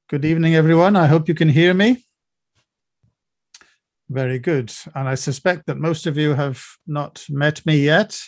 Good evening, everyone. I hope you can hear me. Very good. And I suspect that most of you have not met me yet.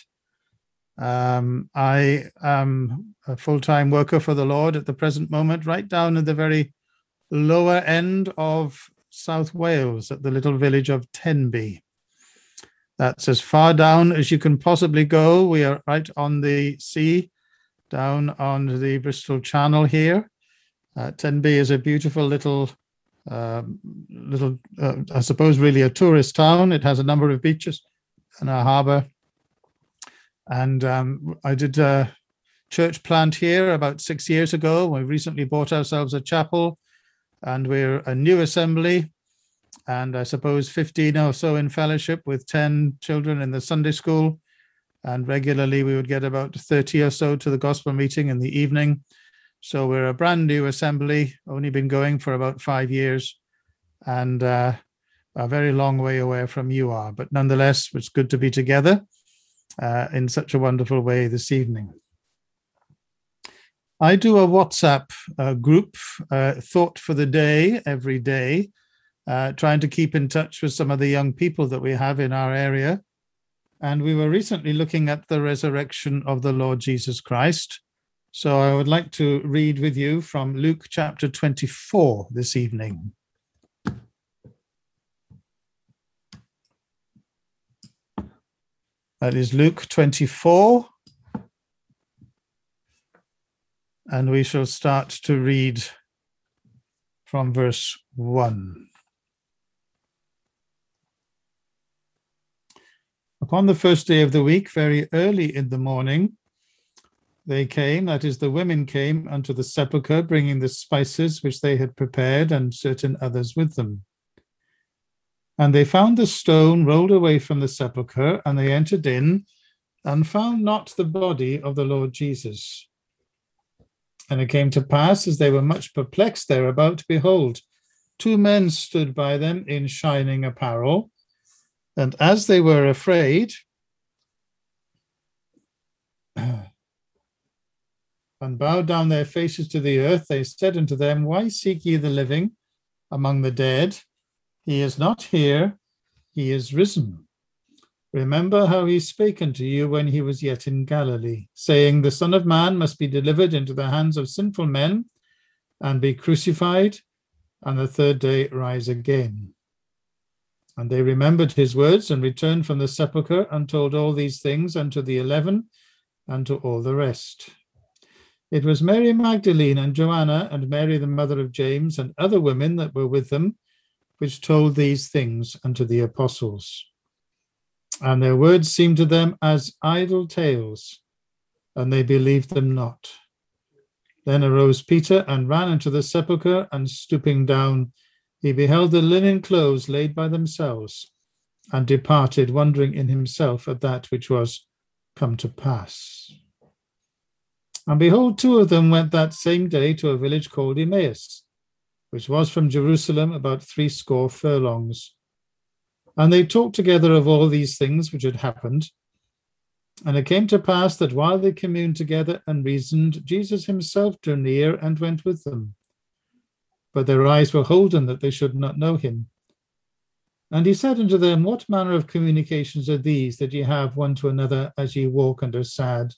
I am a full-time worker for the Lord at the present moment, right down at the very lower end of South Wales at the little village of Tenby. That's as far down as you can possibly go. We are right on the sea, down on the Bristol Channel here. Tenby is a beautiful little, I suppose, really a tourist town. It has a number of beaches and a harbour. And I did a church plant here about 6 years ago. We recently bought ourselves a chapel, and we're a new assembly. And I suppose 15 or so in fellowship with 10 children in the Sunday school. And regularly we would get about 30 or so to the gospel meeting in the evening. So we're a brand new assembly, only been going for about 5 years, and a very long way away from you are. But nonetheless, it's good to be together in such a wonderful way this evening. I do a WhatsApp group, Thought for the Day, every day, trying to keep in touch with some of the young people that we have in our area. And we were recently looking at the resurrection of the Lord Jesus Christ. So I would like to read with you from Luke chapter 24 this evening. That is Luke 24. And we shall start to read from verse 1. Upon the first day of the week, very early in the morning, they came, that is, the women came unto the sepulchre, bringing the spices which they had prepared, and certain others with them. And they found the stone rolled away from the sepulchre, and they entered in, and found not the body of the Lord Jesus. And it came to pass, as they were much perplexed thereabout, behold, 2 men stood by them in shining apparel. And as they were afraid, and bowed down their faces to the earth, they said unto them, Why seek ye the living among the dead? He is not here, he is risen. Remember how he spake unto you when he was yet in Galilee, saying, The Son of Man must be delivered into the hands of sinful men, and be crucified, and the third day rise again. And they remembered his words, and returned from the sepulchre, and told all these things unto the 11, and to all the rest. It was Mary Magdalene and Joanna and Mary the mother of James and other women that were with them, which told these things unto the apostles. And their words seemed to them as idle tales, and they believed them not. Then arose Peter and ran into the sepulchre, and stooping down, he beheld the linen clothes laid by themselves, and departed, wondering in himself at that which was come to pass. And behold, 2 of them went that same day to a village called Emmaus, which was from Jerusalem about 60 furlongs. And they talked together of all these things which had happened. And it came to pass that while they communed together and reasoned, Jesus himself drew near and went with them. But their eyes were holden that they should not know him. And he said unto them, What manner of communications are these that ye have one to another as ye walk and are sad?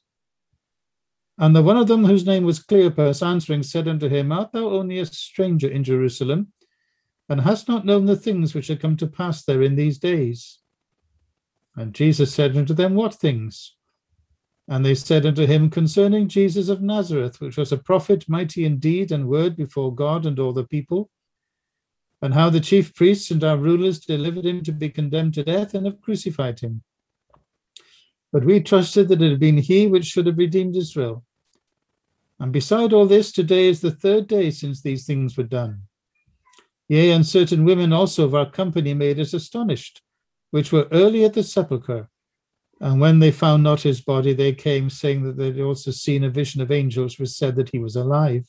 And the one of them, whose name was Cleopas, answering, said unto him, Art thou only a stranger in Jerusalem, and hast not known the things which are come to pass there in these days? And Jesus said unto them, What things? And they said unto him, Concerning Jesus of Nazareth, which was a prophet, mighty in deed and word before God and all the people, and how the chief priests and our rulers delivered him to be condemned to death, and have crucified him. But we trusted that it had been he which should have redeemed Israel. And beside all this, today is the 3rd day since these things were done. Yea, and certain women also of our company made us astonished, which were early at the sepulchre. And when they found not his body, they came, saying that they had also seen a vision of angels, which said that he was alive.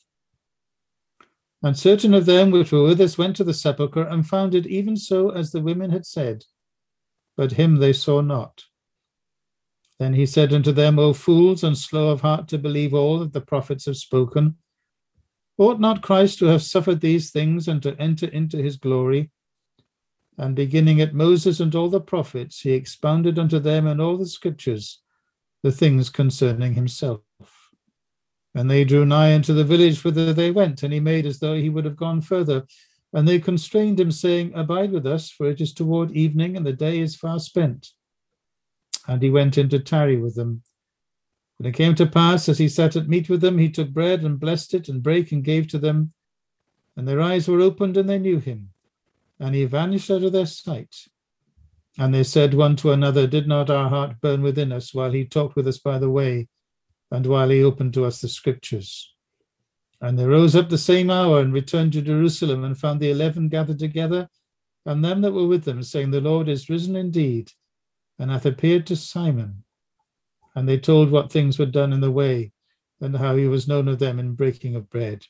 And certain of them which were with us went to the sepulchre, and found it even so as the women had said, but him they saw not. Then he said unto them, O fools, and slow of heart to believe all that the prophets have spoken. Ought not Christ to have suffered these things and to enter into his glory? And beginning at Moses and all the prophets, he expounded unto them in all the scriptures the things concerning himself. And they drew nigh unto the village whither they went, and he made as though he would have gone further. And they constrained him, saying, Abide with us, for it is toward evening, and the day is far spent. And he went in to tarry with them. And it came to pass, as he sat at meat with them, he took bread and blessed it, and brake and gave to them. And their eyes were opened, and they knew him. And he vanished out of their sight. And they said one to another, Did not our heart burn within us while he talked with us by the way, and while he opened to us the scriptures? And they rose up the same hour and returned to Jerusalem, and found the 11 gathered together, and them that were with them, saying, The Lord is risen indeed, and hath appeared to Simon. And they told what things were done in the way, and how he was known of them in breaking of bread.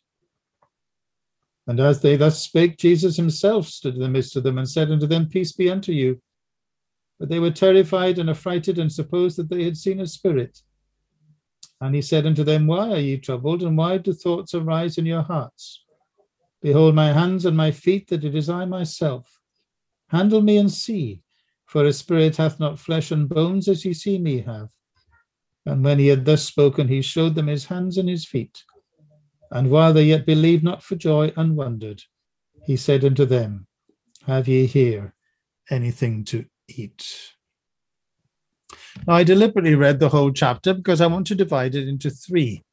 And as they thus spake, Jesus himself stood in the midst of them, and said unto them, Peace be unto you. But they were terrified and affrighted, and supposed that they had seen a spirit. And he said unto them, Why are ye troubled, and why do thoughts arise in your hearts? Behold my hands and my feet, that it is I myself. Handle me and see, for a spirit hath not flesh and bones, as ye see me have. And when he had thus spoken, he showed them his hands and his feet. And while they yet believed not for joy and wondered, he said unto them, Have ye here anything to eat? Now, I deliberately read the whole chapter because I want to divide it into three.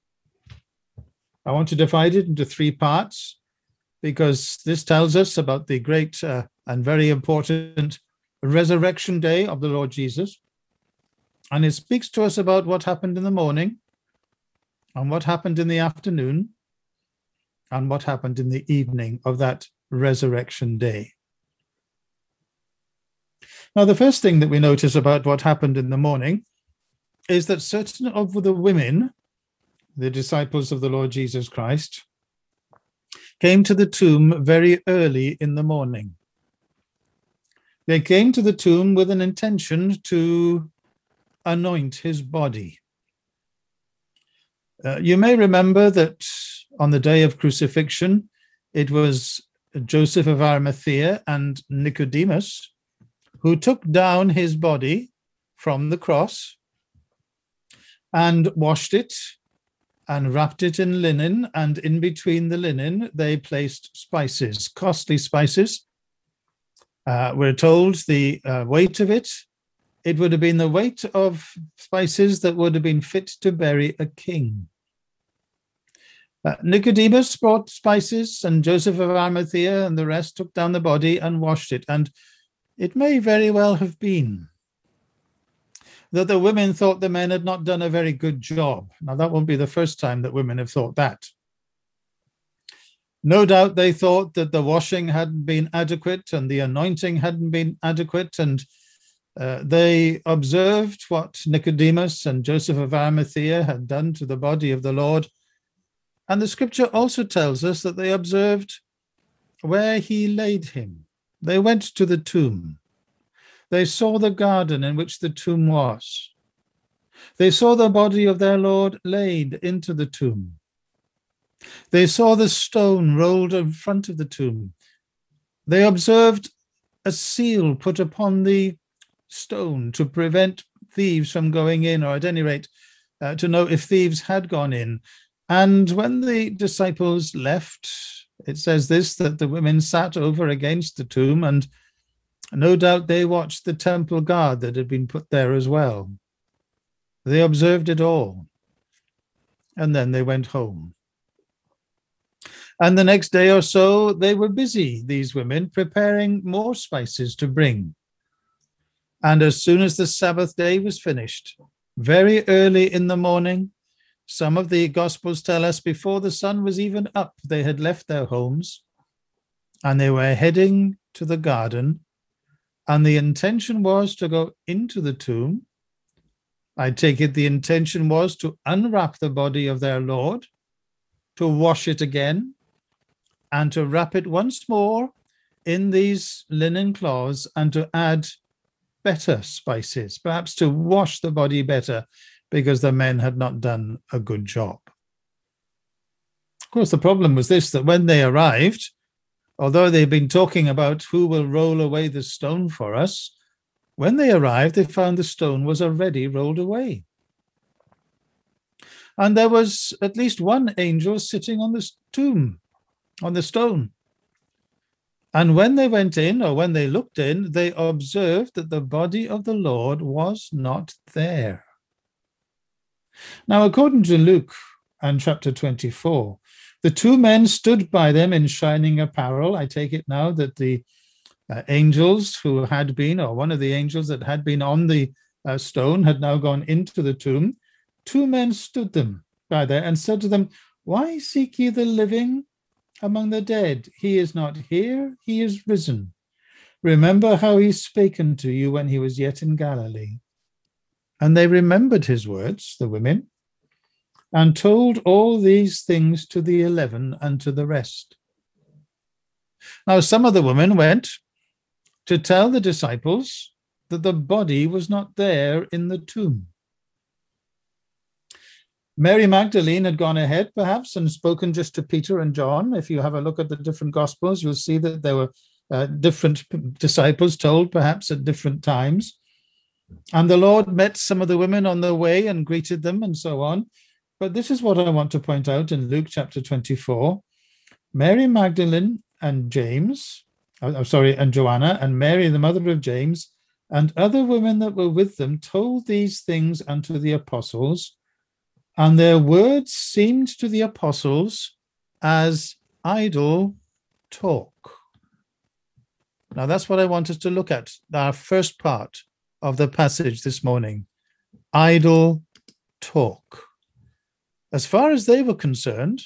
I want to divide it into three parts because this tells us about the great and very important resurrection day of the Lord Jesus. And it speaks to us about what happened in the morning, and what happened in the afternoon, and what happened in the evening of that resurrection day. Now, the first thing that we notice about what happened in the morning is that certain of the women, the disciples of the Lord Jesus Christ, came to the tomb very early in the morning. They came to the tomb with an intention to anoint his body. You may remember that on the day of crucifixion, it was Joseph of Arimathea and Nicodemus who took down his body from the cross and washed it and wrapped it in linen, and in between the linen they placed spices, costly spices. We're told the weight of it would have been the weight of spices that would have been fit to bury a king. Nicodemus brought spices, and Joseph of Arimathea and the rest took down the body and washed it. And it may very well have been that the women thought the men had not done a very good job. Now, that won't be the first time that women have thought that. No doubt they thought that the washing hadn't been adequate and the anointing hadn't been adequate, and they observed what Nicodemus and Joseph of Arimathea had done to the body of the Lord. And the scripture also tells us that they observed where he laid him. They went to the tomb. They saw the garden in which the tomb was. They saw the body of their Lord laid into the tomb. They saw the stone rolled in front of the tomb. They observed a seal put upon the stone to prevent thieves from going in, or at any rate, to know if thieves had gone in. And when the disciples left, it says this, that the women sat over against the tomb, and no doubt they watched the temple guard that had been put there as well. They observed it all, and then they went home. And the next day or so, they were busy, these women, preparing more spices to bring. And as soon as the Sabbath day was finished, very early in the morning, some of the Gospels tell us before the sun was even up, they had left their homes and they were heading to the garden. And the intention was to go into the tomb. I take it the intention was to unwrap the body of their Lord, to wash it again, and to wrap it once more in these linen cloths, and to add better spices, perhaps to wash the body better, because the men had not done a good job. Of course, the problem was this, that when they arrived, although they'd been talking about who will roll away the stone for us, when they arrived, they found the stone was already rolled away. And there was at least one angel sitting on the tomb, on the stone. And when they went in, or when they looked in, they observed that the body of the Lord was not there. Now, according to Luke and chapter 24, the two men stood by them in shining apparel. I take it now that the angels who had been, or one of the angels that had been on the stone, had now gone into the tomb. Two men stood them by there and said to them, "Why seek ye the living among the dead? He is not here, he is risen. Remember how he spake unto you when he was yet in Galilee." And they remembered his words, the women, and told all these things to the 11 and to the rest. Now some of the women went to tell the disciples that the body was not there in the tomb. Mary Magdalene had gone ahead, perhaps, and spoken just to Peter and John. If you have a look at the different Gospels, you'll see that there were different disciples told, perhaps at different times. And the Lord met some of the women on their way and greeted them and so on. But this is what I want to point out in Luke chapter 24. Mary Magdalene and James, and Joanna, and Mary, the mother of James, and other women that were with them told these things unto the apostles, and their words seemed to the apostles as idle talk. Now that's what I want us to look at, our first part of the passage this morning. Idle talk. As far as they were concerned,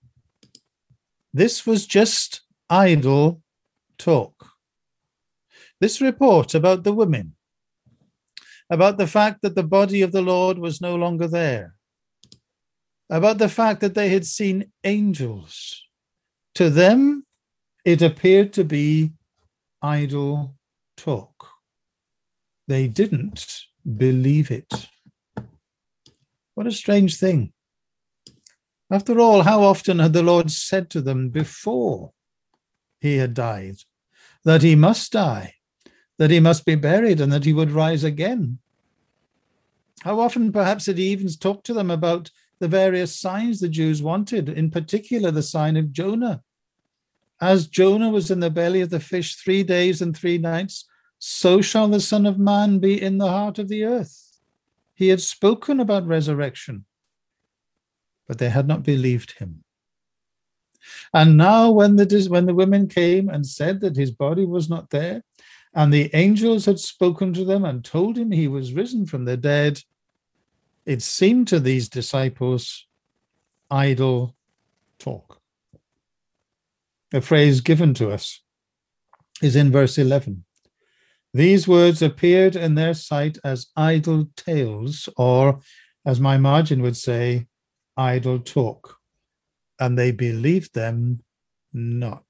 this was just idle talk. This report about the women, about the fact that the body of the Lord was no longer there, about the fact that they had seen angels, to them it appeared to be idle talk. They didn't believe it. What a strange thing. After all, how often had the Lord said to them before he had died that he must die, that he must be buried, and that he would rise again? How often perhaps had he even talked to them about the various signs the Jews wanted, in particular the sign of Jonah. As Jonah was in the belly of the fish 3 days and 3 nights, so shall the Son of Man be in the heart of the earth. He had spoken about resurrection, but they had not believed him. And now when the women came and said that his body was not there, and the angels had spoken to them and told him he was risen from the dead, it seemed to these disciples idle talk. The phrase given to us is in verse 11. These words appeared in their sight as idle tales, or, as my margin would say, idle talk, and they believed them not.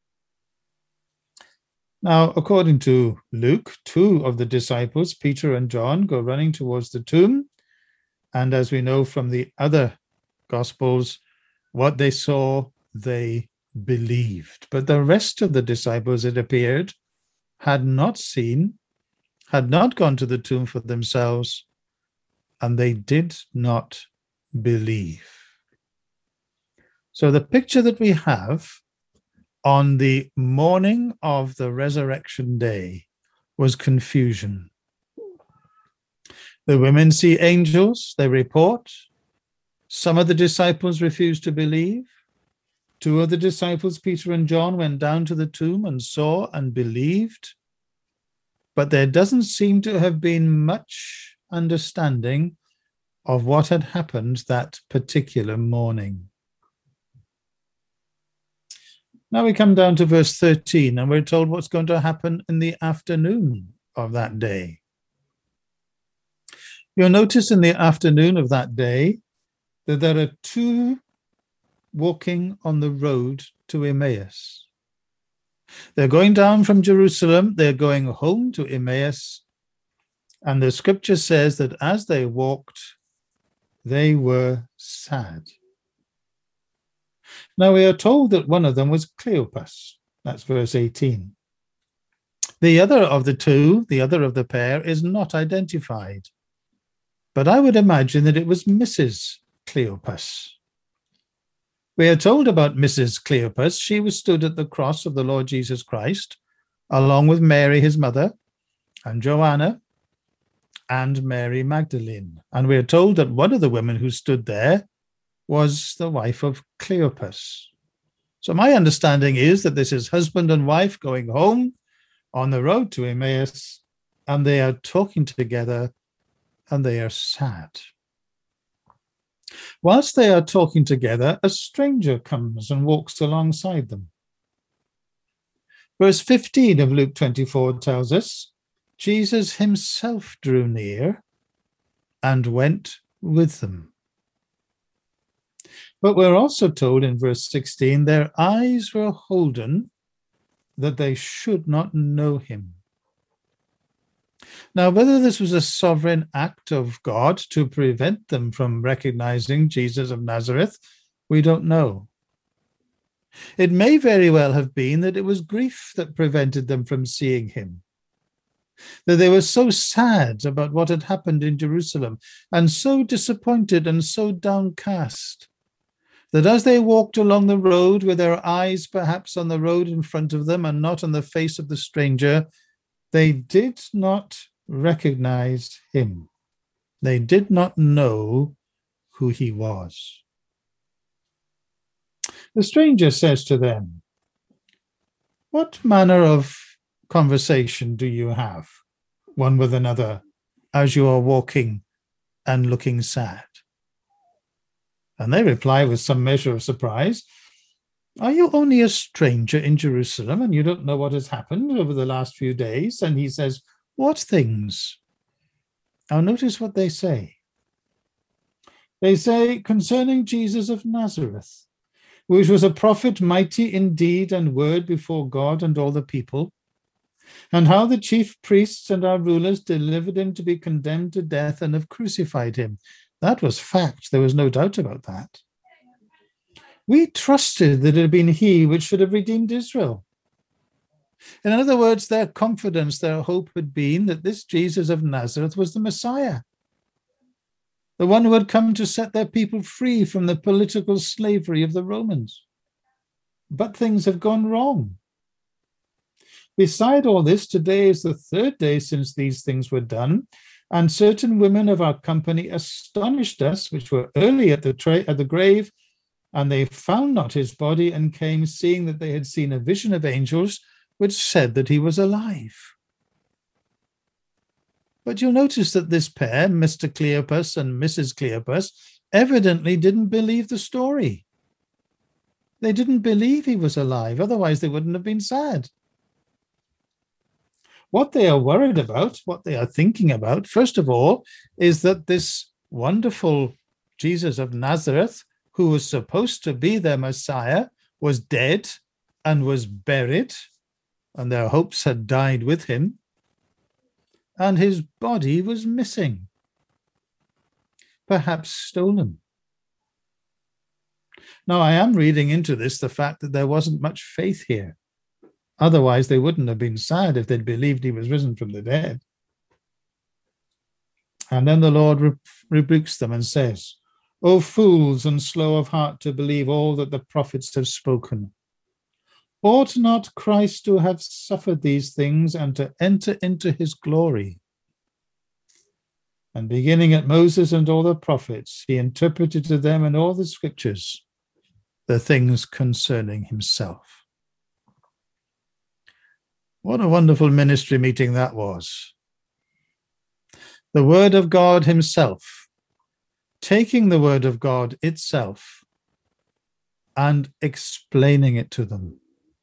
Now, according to Luke, 2 of the disciples, Peter and John, go running towards the tomb, and as we know from the other Gospels, what they saw, they believed. But the rest of the disciples, it appeared, had not seen, had not gone to the tomb for themselves, and they did not believe. So the picture that we have on the morning of the resurrection day was confusion. The women see angels, they report. Some of the disciples refused to believe. 2 of the disciples, Peter and John, went down to the tomb and saw and believed. But there doesn't seem to have been much understanding of what had happened that particular morning. Now we come down to verse 13, and we're told what's going to happen in the afternoon of that day. You'll notice in the afternoon of that day that there are 2 walking on the road to Emmaus. They're going down from Jerusalem, they're going home to Emmaus, and the scripture says that as they walked, they were sad. Now we are told that one of them was Cleopas. That's verse 18. The other of the two, the other of the pair, is not identified. But I would imagine that it was Mrs. Cleopas. We are told about Mrs. Cleopas. She was stood at the cross of the Lord Jesus Christ, along with Mary, his mother, and Joanna, and Mary Magdalene. And we are told that one of the women who stood there was the wife of Cleopas. So my understanding is that this is husband and wife going home on the road to Emmaus, and they are talking together, and they are sad. Whilst they are talking together, a stranger comes and walks alongside them. Verse 15 of Luke 24 tells us, Jesus himself drew near and went with them. But we're also told in verse 16, their eyes were holden that they should not know him. Now, whether this was a sovereign act of God to prevent them from recognizing Jesus of Nazareth, we don't know. It may very well have been that it was grief that prevented them from seeing him, that they were so sad about what had happened in Jerusalem, and so disappointed and so downcast, that as they walked along the road with their eyes perhaps on the road in front of them and not on the face of the stranger, they did not recognize him. They did not know who he was. The stranger says to them, "What manner of conversation do you have, one with another, as you are walking and looking sad?" And they reply with some measure of surprise, "Are you only a stranger in Jerusalem and you don't know what has happened over the last few days?" And he says, "What things?" Now notice what they say. They say, "Concerning Jesus of Nazareth, which was a prophet mighty in deed and word before God and all the people, and how the chief priests and our rulers delivered him to be condemned to death and have crucified him." That was fact. There was no doubt about that. "We trusted that it had been he which should have redeemed Israel." In other words, their confidence, their hope had been that this Jesus of Nazareth was the Messiah, the one who had come to set their people free from the political slavery of the Romans. But things have gone wrong. Beside all this, today is the third day since these things were done, and certain women of our company astonished us, which were early at the grave, and they found not his body, and came, seeing that they had seen a vision of angels, which said that he was alive. But you'll notice that this pair, Mr. Cleopas and Mrs. Cleopas, evidently didn't believe the story. They didn't believe he was alive, otherwise they wouldn't have been sad. What they are worried about, what they are thinking about, first of all, is that this wonderful Jesus of Nazareth, who was supposed to be their Messiah, was dead and was buried, and their hopes had died with him, and his body was missing, perhaps stolen. Now, I am reading into this the fact that there wasn't much faith here. Otherwise, they wouldn't have been sad if they'd believed he was risen from the dead. And then the Lord rebukes them and says, "O fools and slow of heart to believe all that the prophets have spoken. Ought not Christ to have suffered these things and to enter into his glory?" And beginning at Moses and all the prophets, he interpreted to them in all the scriptures the things concerning himself. What a wonderful ministry meeting that was. The Word of God himself, taking the Word of God itself and explaining it to them.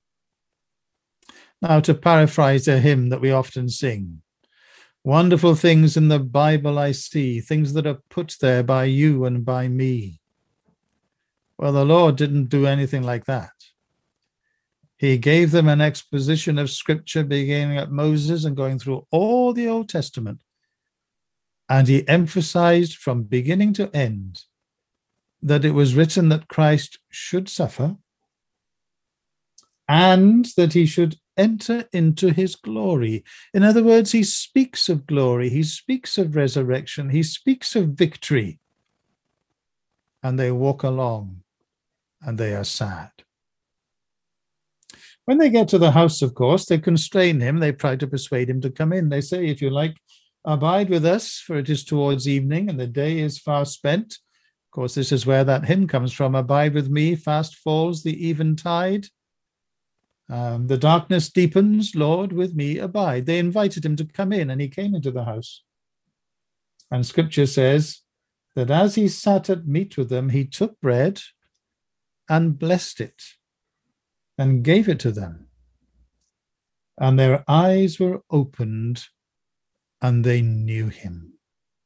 Now, to paraphrase a hymn that we often sing, "Wonderful things in the Bible I see, things that are put there by you and by me." Well, the Lord didn't do anything like that. He gave them an exposition of Scripture beginning at Moses and going through all the Old Testament. And he emphasized from beginning to end that it was written that Christ should suffer, and that he should enter into his glory. In other words, he speaks of glory, he speaks of resurrection, he speaks of victory. And they walk along and they are sad. When they get to the house, of course, they constrain him. They try to persuade him to come in. They say, if you like, abide with us, for it is towards evening and the day is far spent. Of course, this is where that hymn comes from. Abide with me, fast falls the eventide. The darkness deepens, Lord, with me abide. They invited him to come in, and he came into the house. And scripture says that as he sat at meat with them, he took bread and blessed it and gave it to them. And their eyes were opened and they knew him.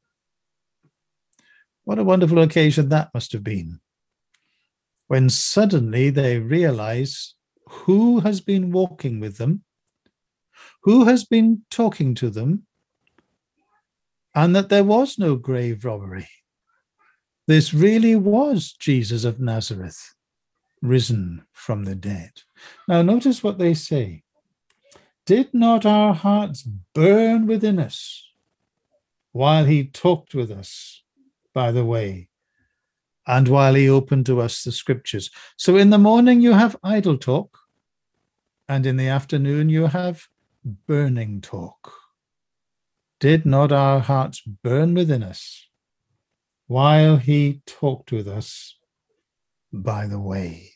What a wonderful occasion that must have been, when suddenly they realize who has been walking with them, who has been talking to them, and that there was no grave robbery. This really was Jesus of Nazareth, risen from the dead. Now notice what they say. Did not our hearts burn within us while he talked with us by the way, and while he opened to us the scriptures? So in the morning you have idle talk, and in the afternoon you have burning talk. Did not our hearts burn within us while he talked with us by the way?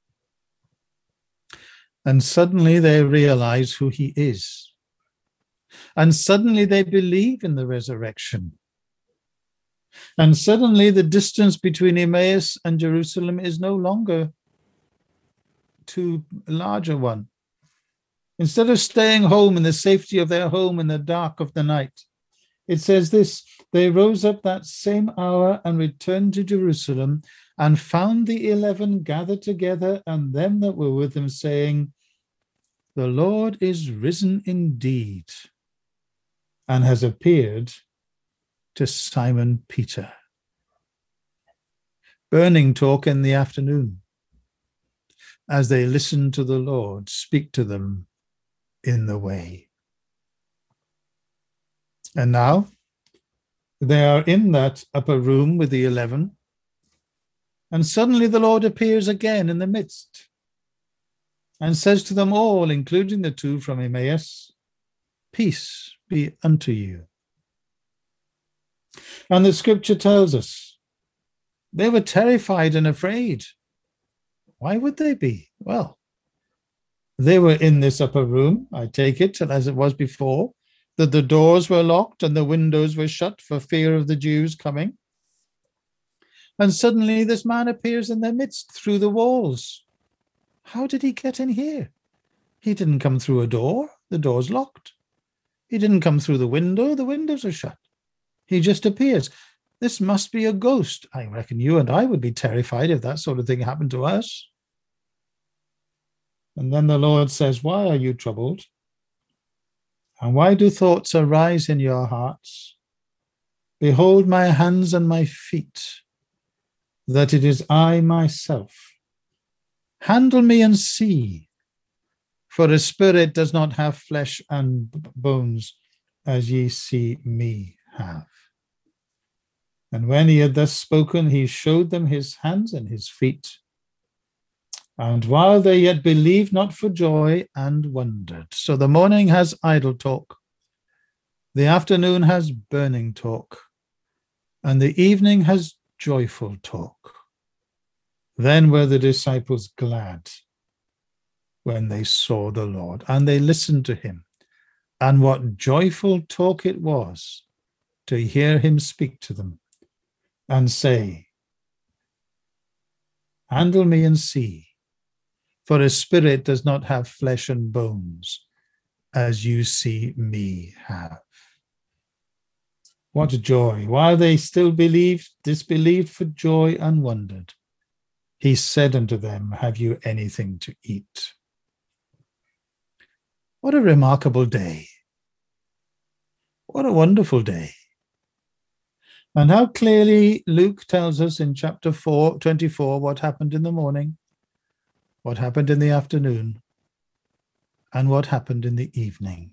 And suddenly they realize who he is. And suddenly they believe in the resurrection. And suddenly the distance between Emmaus and Jerusalem is no longer too large a one. Instead of staying home in the safety of their home in the dark of the night, it says this: they rose up that same hour and returned to Jerusalem, and found the 11 gathered together, and them that were with them, saying, the Lord is risen indeed, and has appeared to Simon Peter. Burning talk in the afternoon, as they listen to the Lord speak to them in the way. And now they are in that upper room with the 11, and suddenly the Lord appears again in the midst and says to them all, including the 2 from Emmaus, peace be unto you. And the scripture tells us they were terrified and afraid. Why would they be? Well, they were in this upper room, I take it, as it was before, that the doors were locked and the windows were shut for fear of the Jews coming. And suddenly this man appears in their midst through the walls. How did he get in here? He didn't come through a door. The door's locked. He didn't come through the windows are shut. He just appears. This must be a ghost. I reckon you and I would be terrified if that sort of thing happened to us. And then the Lord says, why are you troubled? And why do thoughts arise in your hearts? Behold my hands and my feet, that it is I myself. Handle me and see, for a spirit does not have flesh and bones, as ye see me have. And when he had thus spoken, he showed them his hands and his feet. And while they yet believed not for joy and wondered. So the morning has idle talk, the afternoon has burning talk, and the evening has joyful talk. Then were the disciples glad when they saw the Lord, and they listened to him. And what joyful talk it was to hear him speak to them and say, handle me and see, for a spirit does not have flesh and bones, as you see me have. What joy! While they still disbelieved for joy and wondered, he said unto them, have you anything to eat? What a remarkable day. What a wonderful day. And how clearly Luke tells us in chapter 24 what happened in the morning, what happened in the afternoon, and what happened in the evening.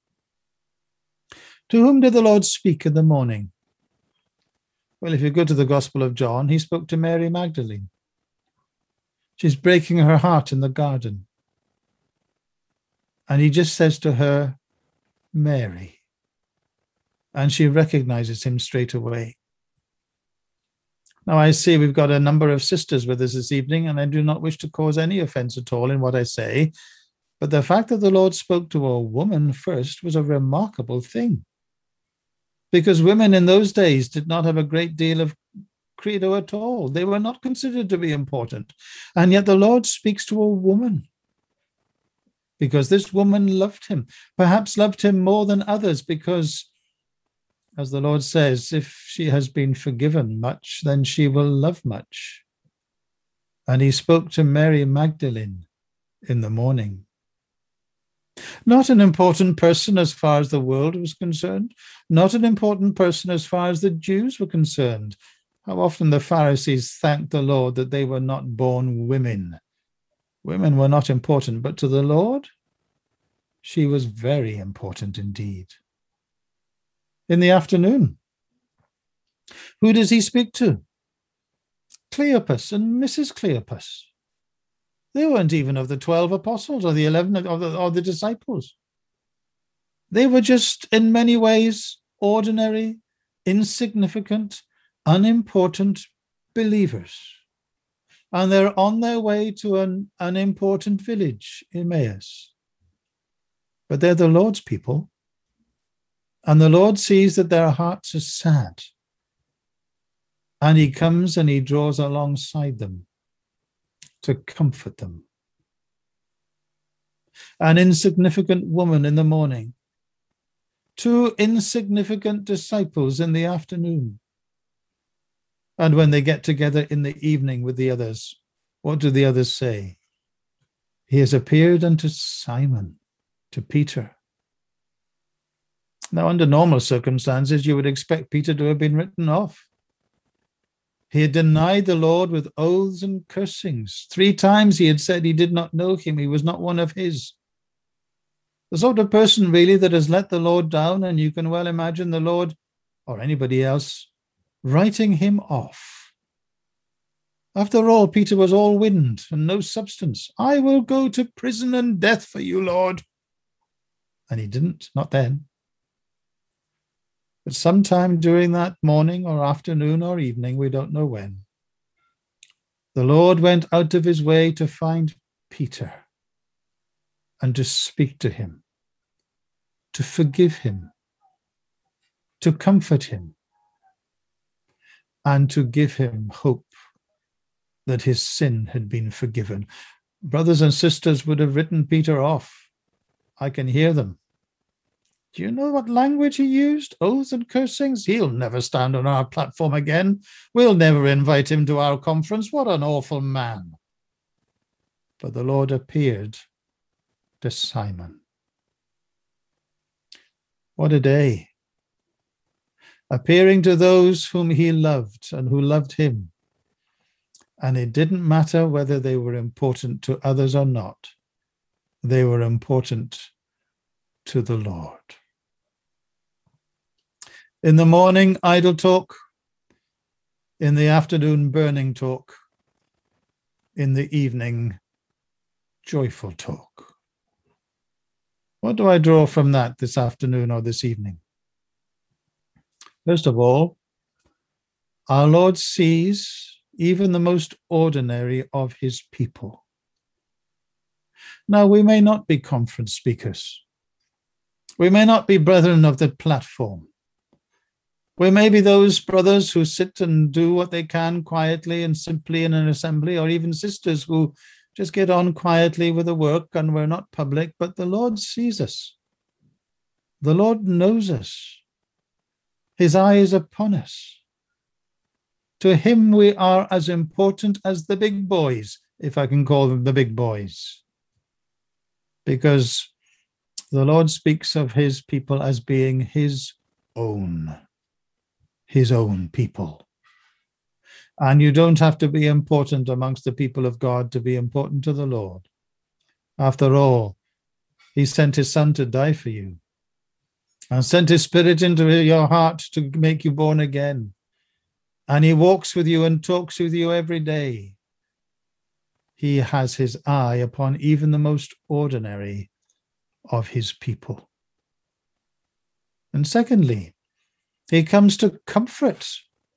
To whom did the Lord speak in the morning? Well, if you go to the Gospel of John, he spoke to Mary Magdalene. She's breaking her heart in the garden. And he just says to her, Mary. And she recognizes him straight away. Now, I see we've got a number of sisters with us this evening, and I do not wish to cause any offense at all in what I say. But the fact that the Lord spoke to a woman first was a remarkable thing. Because women in those days did not have a great deal of credo at all. They were not considered to be important. And yet the Lord speaks to a woman. Because this woman loved him, perhaps loved him more than others, because, as the Lord says, if she has been forgiven much, then she will love much. And he spoke to Mary Magdalene in the morning. Not an important person as far as the world was concerned, not an important person as far as the Jews were concerned. How often the Pharisees thanked the Lord that they were not born women. Women were not important, but to the Lord, she was very important indeed. In the afternoon, who does he speak to? Cleopas and Mrs. Cleopas. They weren't even of the 12 apostles or the 11 of the disciples. They were just in many ways ordinary, insignificant, unimportant believers. And they're on their way to an unimportant village, Emmaus. But they're the Lord's people. And the Lord sees that their hearts are sad. And he comes and he draws alongside them to comfort them. An insignificant woman in the morning, 2 insignificant disciples in the afternoon. And when they get together in the evening with the others, what do the others say? He has appeared unto Simon, to Peter. Now, under normal circumstances, you would expect Peter to have been written off. He had denied the Lord with oaths and cursings. 3 times he had said he did not know him. He was not one of his. The sort of person really that has let the Lord down, and you can well imagine the Lord or anybody else writing him off. After all, Peter was all wind and no substance. I will go to prison and death for you, Lord. And he didn't, not then. But sometime during that morning or afternoon or evening, we don't know when, the Lord went out of his way to find Peter and to speak to him, to forgive him, to comfort him, and to give him hope that his sin had been forgiven. Brothers and sisters would have written Peter off. I can hear them. Do you know what language he used? Oaths and cursings? He'll never stand on our platform again. We'll never invite him to our conference. What an awful man. But the Lord appeared to Simon. What a day. Appearing to those whom he loved and who loved him. And it didn't matter whether they were important to others or not. They were important to the Lord. In the morning, idle talk. In the afternoon, burning talk. In the evening, joyful talk. What do I draw from that this afternoon or this evening? First of all, our Lord sees even the most ordinary of his people. Now, we may not be conference speakers. We may not be brethren of the platform. We may be those brothers who sit and do what they can quietly and simply in an assembly, or even sisters who just get on quietly with the work and we're not public, but the Lord sees us. The Lord knows us. His eye is upon us. To him we are as important as the big boys, if I can call them the big boys. Because the Lord speaks of his people as being his own people. And you don't have to be important amongst the people of God to be important to the Lord. After all, He sent his Son to die for you and sent his Spirit into your heart to make you born again. And he walks with you and talks with you every day. He has his eye upon even the most ordinary of his people. And secondly, he comes to comfort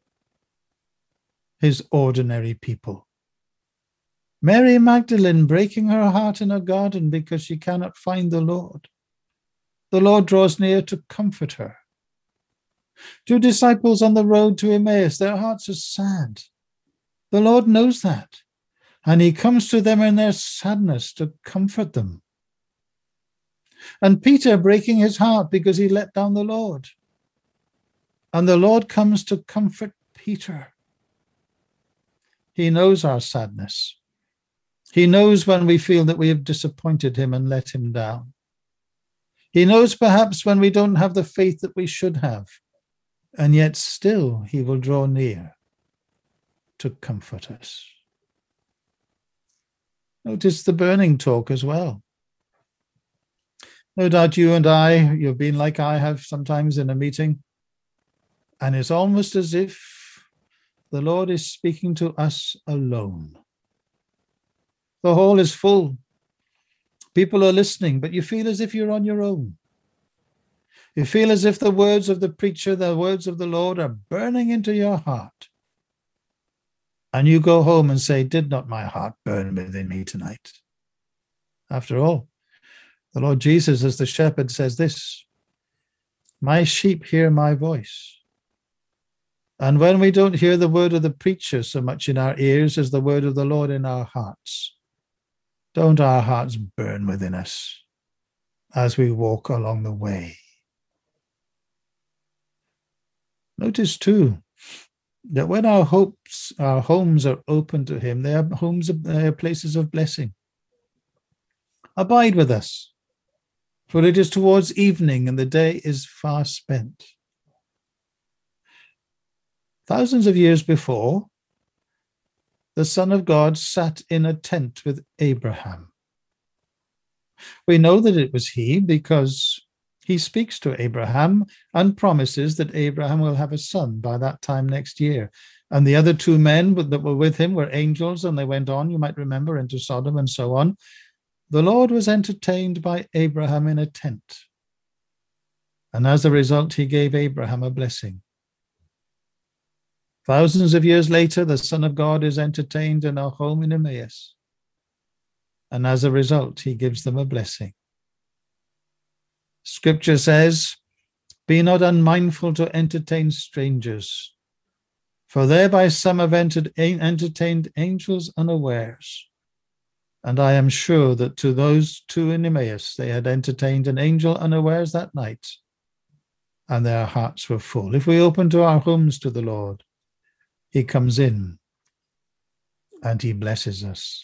his ordinary people. Mary Magdalene breaking her heart in a garden because she cannot find the Lord. The Lord draws near to comfort her. Two disciples on the road to Emmaus, their hearts are sad. The Lord knows that, and he comes to them in their sadness to comfort them. And Peter breaking his heart because he let down the Lord. And the Lord comes to comfort Peter. He knows our sadness. He knows when we feel that we have disappointed him and let him down. He knows perhaps when we don't have the faith that we should have, and yet still he will draw near to comfort us. Notice the burning talk as well. No doubt you and I, you've been like I have sometimes in a meeting, and it's almost as if the Lord is speaking to us alone. The hall is full. People are listening, but you feel as if you're on your own. You feel as if the words of the preacher, the words of the Lord are burning into your heart. And you go home and say, did not my heart burn within me tonight? After all, the Lord Jesus, as the shepherd, says this, my sheep hear my voice. And when we don't hear the word of the preacher so much in our ears as the word of the Lord in our hearts, don't our hearts burn within us as we walk along the way? Notice too that when our homes are open to him, they are places of blessing. Abide with us, for it is towards evening and the day is far spent. Thousands of years before, the Son of God sat in a tent with Abraham. We know that it was he because he speaks to Abraham and promises that Abraham will have a son by that time next year. And the other two men that were with him were angels, and they went on, you might remember, into Sodom and so on. The Lord was entertained by Abraham in a tent. And as a result, he gave Abraham a blessing. Thousands of years later, the Son of God is entertained in a home in Emmaus. And as a result, he gives them a blessing. Scripture says, be not unmindful to entertain strangers, for thereby some have entertained angels unawares. And I am sure that to those two in Emmaus, they had entertained an angel unawares that night, and their hearts were full. If we open to our homes to the Lord, he comes in and he blesses us.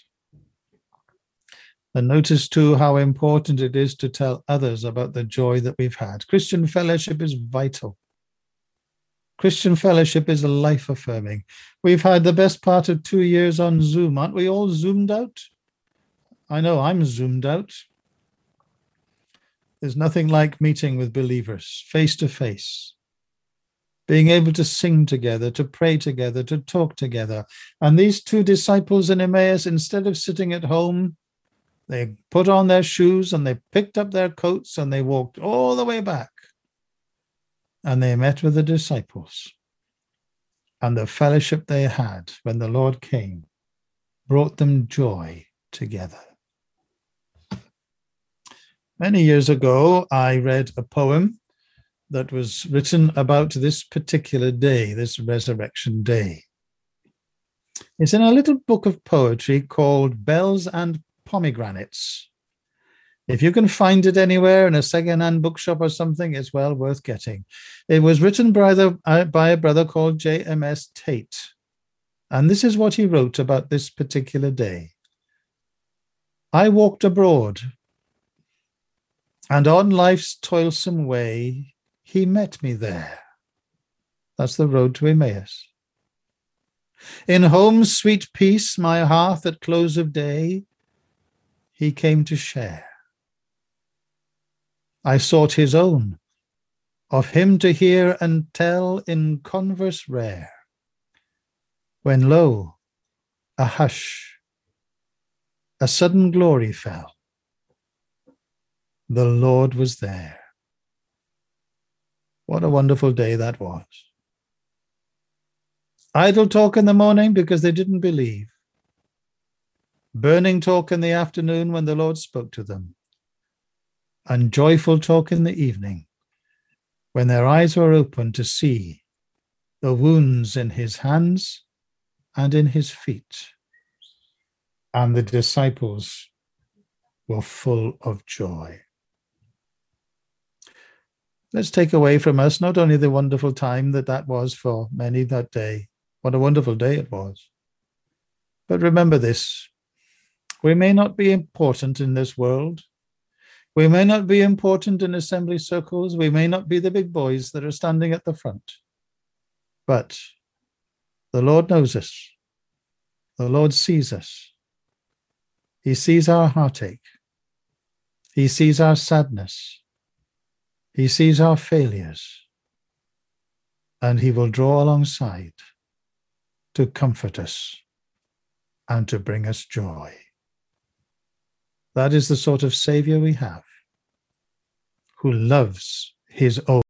And notice too how important it is to tell others about the joy that we've had. Christian fellowship is vital. Christian fellowship is life affirming. We've had the best part of 2 years on Zoom. Aren't we all zoomed out? I know I'm zoomed out. There's nothing like meeting with believers face to face, being able to sing together, to pray together, to talk together. And these two disciples in Emmaus, instead of sitting at home, they put on their shoes and they picked up their coats and they walked all the way back. And they met with the disciples. And the fellowship they had when the Lord came brought them joy together. Many years ago, I read a poem that was written about this particular day, this Resurrection Day. It's in a little book of poetry called Bells and Pomegranates. If you can find it anywhere in a second-hand bookshop or something, it's well worth getting. It was written by a brother called J.M.S. Tate. And this is what he wrote about this particular day. I walked abroad, and on life's toilsome way, he met me there. That's the road to Emmaus. In home's sweet peace, my hearth at close of day, he came to share. I sought his own, of him to hear and tell in converse rare. When lo, a hush, a sudden glory fell. The Lord was there. What a wonderful day that was. Idle talk in the morning because they didn't believe. Burning talk in the afternoon when the Lord spoke to them. And joyful talk in the evening when their eyes were open to see the wounds in his hands and in his feet. And the disciples were full of joy. Let's take away from us not only the wonderful time that was for many that day, what a wonderful day it was, but remember this: we may not be important in this world. We may not be important in assembly circles. We may not be the big boys that are standing at the front. But the Lord knows us. The Lord sees us. He sees our heartache. He sees our sadness. He sees our failures. And he will draw alongside to comfort us and to bring us joy. That is the sort of Savior we have, who loves his own.